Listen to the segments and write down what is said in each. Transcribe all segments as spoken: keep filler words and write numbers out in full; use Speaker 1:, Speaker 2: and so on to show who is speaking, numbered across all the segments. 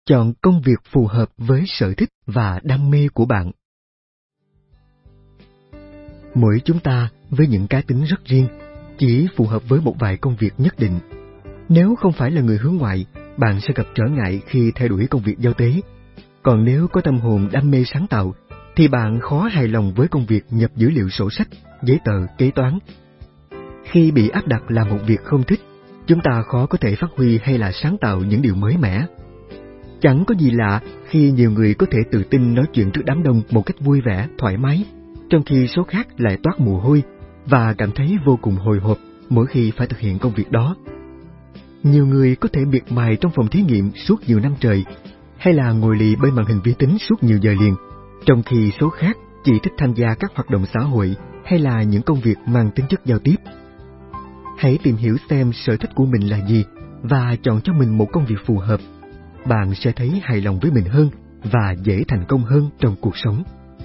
Speaker 1: Chọn công việc phù hợp với sở thích và đam mê của bạn. Mỗi chúng ta với những cá tính rất riêng, chỉ phù hợp với một vài công việc nhất định. Nếu không phải là người hướng ngoại, bạn sẽ gặp trở ngại khi theo đuổi công việc giao tế. Còn nếu có tâm hồn đam mê sáng tạo, thì bạn khó hài lòng với công việc nhập dữ liệu sổ sách, giấy tờ, kế toán. Khi bị áp đặt làm một việc không thích, chúng ta khó có thể phát huy hay là sáng tạo những điều mới mẻ. Chẳng có gì lạ khi nhiều người có thể tự tin nói chuyện trước đám đông một cách vui vẻ, thoải mái, trong khi số khác lại toát mồ hôi và cảm thấy vô cùng hồi hộp mỗi khi phải thực hiện công việc đó. Nhiều người có thể miệt mài trong phòng thí nghiệm suốt nhiều năm trời, hay là ngồi lì bên màn hình vi tính suốt nhiều giờ liền, trong khi số khác chỉ thích tham gia các hoạt động xã hội hay là những công việc mang tính chất giao tiếp. Hãy tìm hiểu xem sở thích của mình là gì và chọn cho mình một công việc phù hợp. Bạn sẽ thấy hài lòng với mình hơn và dễ thành công hơn trong cuộc sống.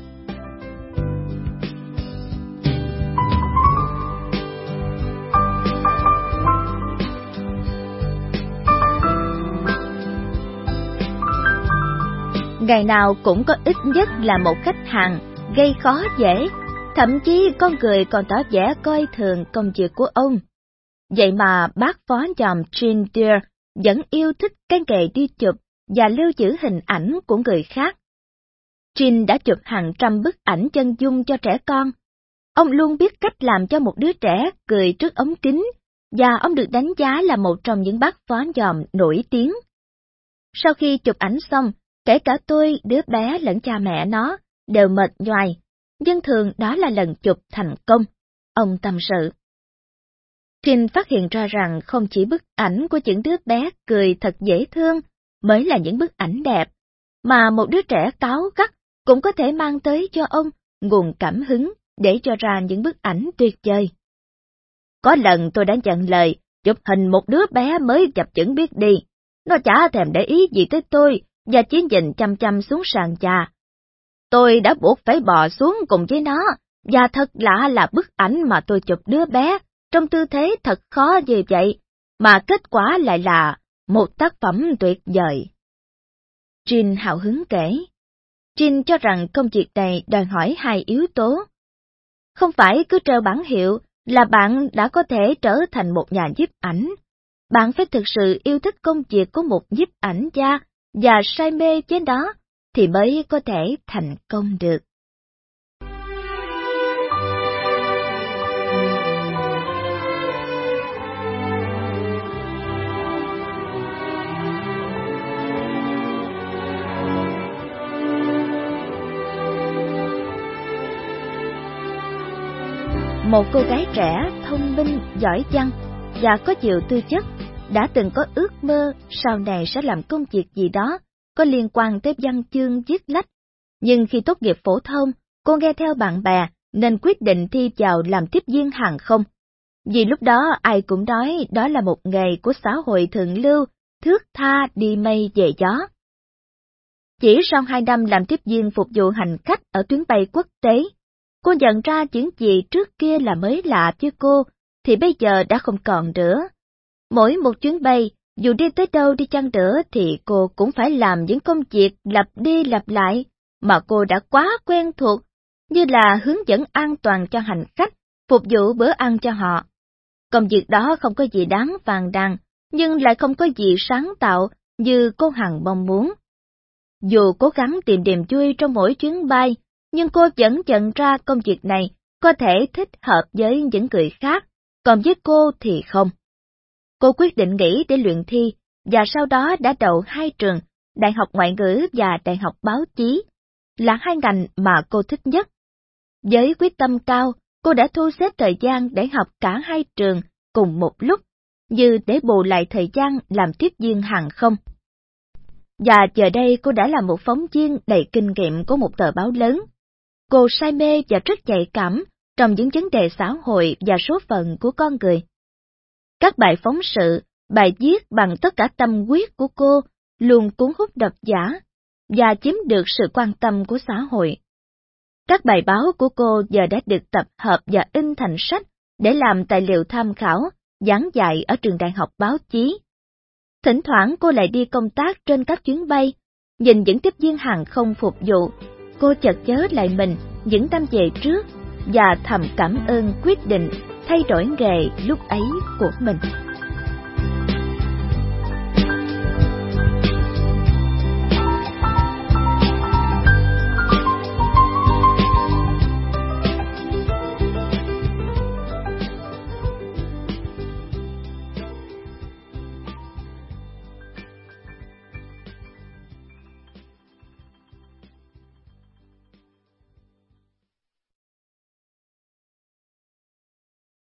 Speaker 2: Ngày nào cũng có ít nhất là một khách hàng gây khó dễ, thậm chí con người còn tỏ vẻ coi thường công việc của ông. Vậy mà bác phó dòm Jean Deere vẫn yêu thích cái nghề đi chụp và lưu giữ hình ảnh của người khác. Jean đã chụp hàng trăm bức ảnh chân dung cho trẻ con. Ông luôn biết cách làm cho một đứa trẻ cười trước ống kính, và ông được đánh giá là một trong những bác phó dòm nổi tiếng. Sau khi chụp ảnh xong, kể cả tôi, đứa bé lẫn cha mẹ nó, đều mệt nhoài, nhưng thường đó là lần chụp thành công, ông tâm sự. Jean phát hiện ra rằng không chỉ bức ảnh của những đứa bé cười thật dễ thương mới là những bức ảnh đẹp, mà một đứa trẻ cáu gắt cũng có thể mang tới cho ông nguồn cảm hứng để cho ra những bức ảnh tuyệt vời. Có lần tôi đã nhận lời chụp hình một đứa bé mới chập chững biết đi, nó chả thèm để ý gì tới tôi và chỉ nhìn chăm chăm xuống sàn nhà. Tôi đã buộc phải bò xuống cùng với nó, và thật lạ là bức ảnh mà tôi chụp đứa bé trong tư thế thật khó như vậy, mà kết quả lại là một tác phẩm tuyệt vời. Jean hào hứng kể. Jean cho rằng công việc này đòi hỏi hai yếu tố. Không phải cứ treo bảng hiệu là bạn đã có thể trở thành một nhà nhiếp ảnh. Bạn phải thực sự yêu thích công việc của một nhiếp ảnh gia và say mê với đó thì mới có thể thành công được. Một cô gái trẻ, thông minh, giỏi văn và có nhiều tư chất, đã từng có ước mơ sau này sẽ làm công việc gì đó có liên quan tới văn chương viết lách. Nhưng khi tốt nghiệp phổ thông, cô nghe theo bạn bè nên quyết định thi vào làm tiếp viên hàng không. Vì lúc đó ai cũng nói đó là một nghề của xã hội thượng lưu, thước tha đi mây về gió. Chỉ sau hai năm làm tiếp viên phục vụ hành khách ở tuyến bay quốc tế, cô nhận ra những gì trước kia là mới lạ với cô thì bây giờ đã không còn nữa. Mỗi một chuyến bay, dù đi tới đâu đi chăng nữa thì cô cũng phải làm những công việc lặp đi lặp lại mà cô đã quá quen thuộc, như là hướng dẫn an toàn cho hành khách, phục vụ bữa ăn cho họ. Công việc đó không có gì đáng phàn nàn, nhưng lại không có gì sáng tạo như cô Hằng mong muốn. Dù cố gắng tìm niềm vui trong mỗi chuyến bay, nhưng cô vẫn nhận ra công việc này có thể thích hợp với những người khác, còn với cô thì không. Cô quyết định nghỉ để luyện thi, và sau đó đã đậu hai trường, Đại học Ngoại ngữ và Đại học Báo chí, là hai ngành mà cô thích nhất. Với quyết tâm cao, cô đã thu xếp thời gian để học cả hai trường cùng một lúc, như để bù lại thời gian làm tiếp viên hàng không. Và giờ đây cô đã là một phóng viên đầy kinh nghiệm của một tờ báo lớn. Cô say mê và rất nhạy cảm trong những vấn đề xã hội và số phận của con người. Các bài phóng sự, bài viết bằng tất cả tâm huyết của cô luôn cuốn hút độc giả và chiếm được sự quan tâm của xã hội. Các bài báo của cô giờ đã được tập hợp và in thành sách để làm tài liệu tham khảo, giảng dạy ở trường đại học báo chí. Thỉnh thoảng cô lại đi công tác trên các chuyến bay, nhìn những tiếp viên hàng không phục vụ, cô chợt nhớ lại mình những năm về trước và thầm cảm ơn quyết định thay đổi nghề lúc ấy của mình.